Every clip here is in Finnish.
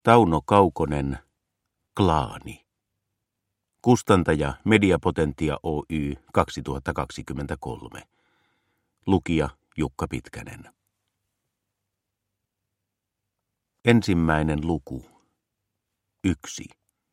Tauno Kaukonen, Klaani. Kustantaja Mediapotentia Oy 2023. Lukija Jukka Pitkänen. Ensimmäinen luku. 1.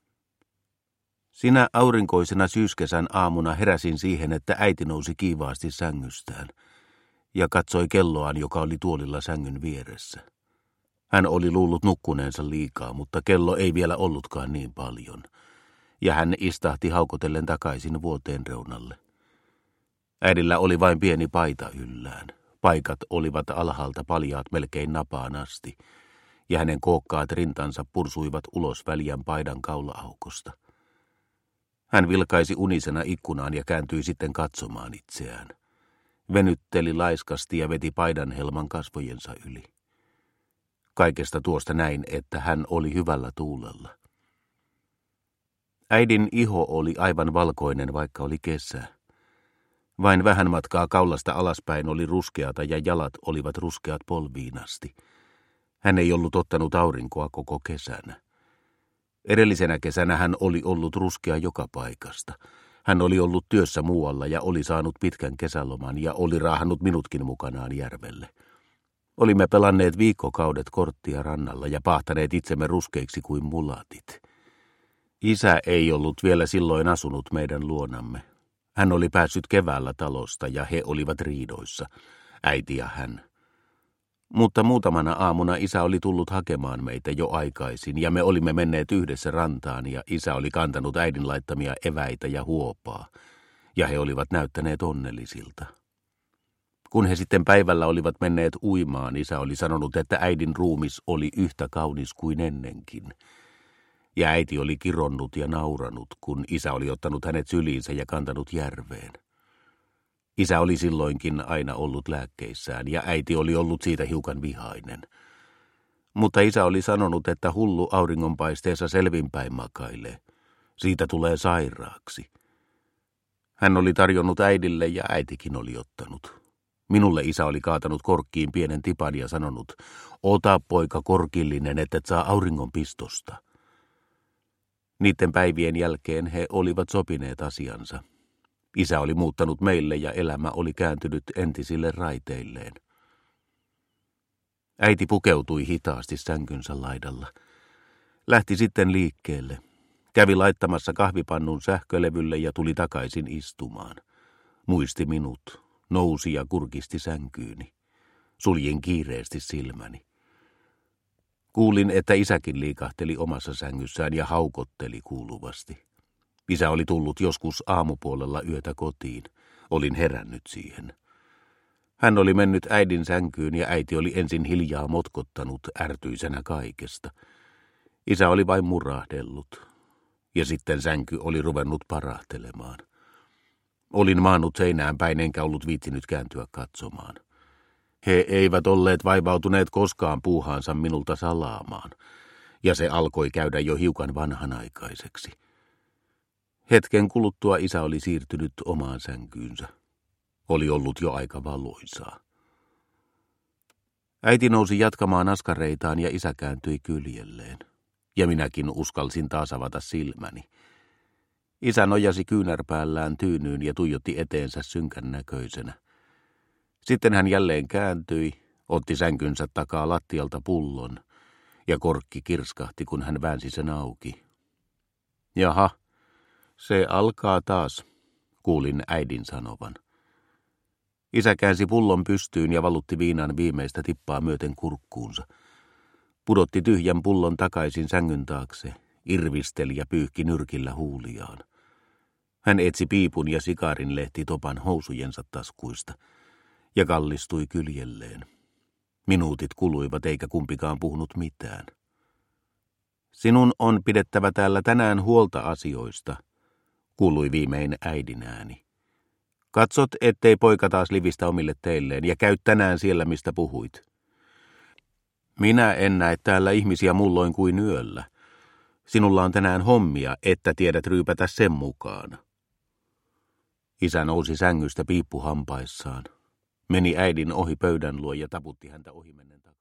Sinä aurinkoisena syyskesän aamuna heräsin siihen, että äiti nousi kiivaasti sängystään ja katsoi kelloaan, joka oli tuolilla sängyn vieressä. Hän oli luullut nukkuneensa liikaa, mutta kello ei vielä ollutkaan niin paljon, ja hän istahti haukotellen takaisin vuoteen reunalle. Äidillä oli vain pieni paita yllään. Paikat olivat alhaalta paljaat melkein napaan asti, ja hänen kookkaat rintansa pursuivat ulos väljän paidan kaula-aukosta. Hän vilkaisi unisena ikkunaan ja kääntyi sitten katsomaan itseään. Venytteli laiskasti ja veti paidan helman kasvojensa yli. Kaikesta tuosta näin, että hän oli hyvällä tuulella. Äidin iho oli aivan valkoinen, vaikka oli kesä. Vain vähän matkaa kaulasta alaspäin oli ruskeata ja jalat olivat ruskeat polviin asti. Hän ei ollut ottanut aurinkoa koko kesänä. Edellisenä kesänä hän oli ollut ruskea joka paikasta. Hän oli ollut työssä muualla ja oli saanut pitkän kesäloman ja oli raahannut minutkin mukanaan järvelle. Olimme pelanneet viikkokaudet korttia rannalla ja pahtaneet itsemme ruskeiksi kuin mulatit. Isä ei ollut vielä silloin asunut meidän luonamme. Hän oli päässyt keväällä talosta ja he olivat riidoissa, äiti ja hän. Mutta muutamana aamuna isä oli tullut hakemaan meitä jo aikaisin ja me olimme menneet yhdessä rantaan ja isä oli kantanut äidin laittamia eväitä ja huopaa ja he olivat näyttäneet onnellisilta. Kun he sitten päivällä olivat menneet uimaan, isä oli sanonut, että äidin ruumis oli yhtä kaunis kuin ennenkin. Ja äiti oli kironnut ja nauranut, kun isä oli ottanut hänet syliinsä ja kantanut järveen. Isä oli silloinkin aina ollut lääkkeissään ja äiti oli ollut siitä hiukan vihainen. Mutta isä oli sanonut, että hullu auringonpaisteessa selvinpäin makailee. Siitä tulee sairaaksi. Hän oli tarjonnut äidille ja äitikin oli ottanut. Minulle isä oli kaatanut korkkiin pienen tipan ja sanonut, ota poika korkillinen, että et saa auringonpistosta. Niiden päivien jälkeen he olivat sopineet asiansa. Isä oli muuttanut meille ja elämä oli kääntynyt entisille raiteilleen. Äiti pukeutui hitaasti sänkynsä laidalla. Lähti sitten liikkeelle. Kävi laittamassa kahvipannun sähkölevylle ja tuli takaisin istumaan. Muisti minut. Nousi ja kurkisti sänkyyni. Suljin kiireesti silmäni. Kuulin, että isäkin liikahteli omassa sängyssään ja haukotteli kuuluvasti. Isä oli tullut joskus aamupuolella yötä kotiin. Olin herännyt siihen. Hän oli mennyt äidin sänkyyn ja äiti oli ensin hiljaa motkottanut ärtyisenä kaikesta. Isä oli vain murahdellut. Ja sitten sänky oli ruvennut parahtelemaan. Olin maannut seinään päin enkä ollut viitsinyt kääntyä katsomaan. He eivät olleet vaivautuneet koskaan puuhaansa minulta salaamaan, ja se alkoi käydä jo hiukan vanhanaikaiseksi. Hetken kuluttua isä oli siirtynyt omaan sänkyynsä. Oli ollut jo aika valoisaa. Äiti nousi jatkamaan askareitaan ja isä kääntyi kyljelleen, ja minäkin uskalsin taas avata silmäni. Isä nojasi kyynärpäällään tyynyyn ja tuijotti eteensä synkän näköisenä. Sitten hän jälleen kääntyi, otti sänkynsä takaa lattialta pullon, ja korkki kirskahti, kun hän väänsi sen auki. Jaha, se alkaa taas, kuulin äidin sanovan. Isä käänsi pullon pystyyn ja valutti viinan viimeistä tippaa myöten kurkkuunsa. Pudotti tyhjän pullon takaisin sängyn taakse, irvisteli ja pyyhki nyrkillä huuliaan. Hän etsi piipun ja sikarin lehti topan housujensa taskuista ja kallistui kyljelleen. Minuutit kuluivat eikä kumpikaan puhunut mitään. Sinun on pidettävä täällä tänään huolta asioista, kuului viimein äidin ääni. Katsot, ettei poika taas livistä omille teilleen ja käy tänään siellä, mistä puhuit. Minä en näe täällä ihmisiä mulloin kuin yöllä. Sinulla on tänään hommia, että tiedät ryypätä sen mukaan. Isä nousi sängystä piippuhampaissaan. Meni äidin ohi pöydän luo ja taputti häntä ohimennen takana.